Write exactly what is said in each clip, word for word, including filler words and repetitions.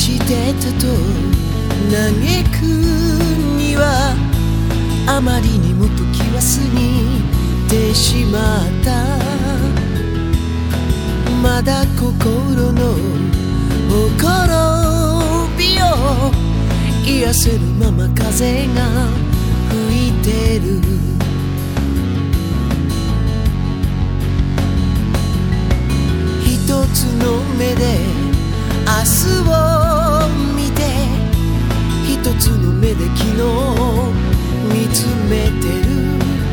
してたと嘆くにはあまりにも時は過ぎてしまった。まだ心のほころびを癒せるまま風が吹いてる。一つの目で明日を見て、一つの目で昨日を見つめてる。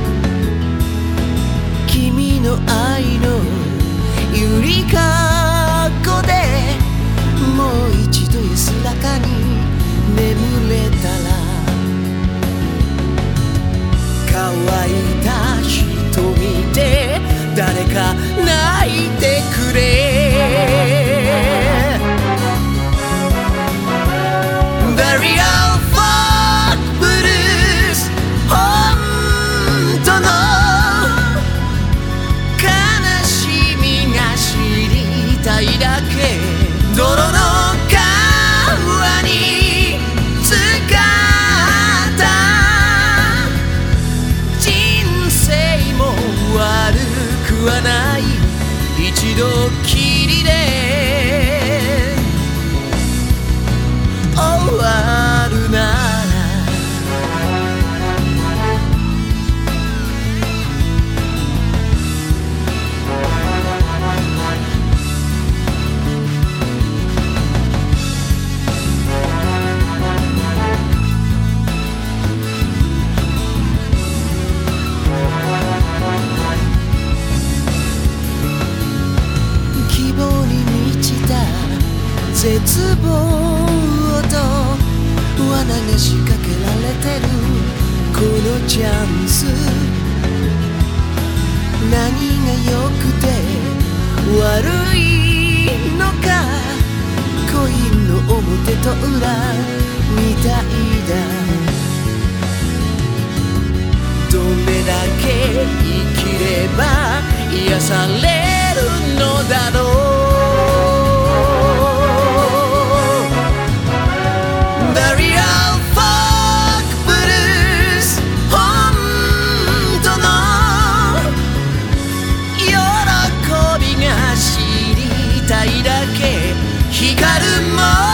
君の愛のゆりかごでもう一度安らかに眠れたら、乾いた瞳で誰か泣いてくれ。バリアフォークブルース、本当の悲しみが知りたいだけ。泥の川に浸かった人生も悪くはない、一度きりで終わるなら。希望に満ちた絶望と罠が仕掛けられてるこのチャンス。何が良くて悪いのか、コインの表と裏みたいだ。どれだけ生きれば癒されるのだろう。バリアフォークブルース、本当の喜びが知りたいだけ。光るも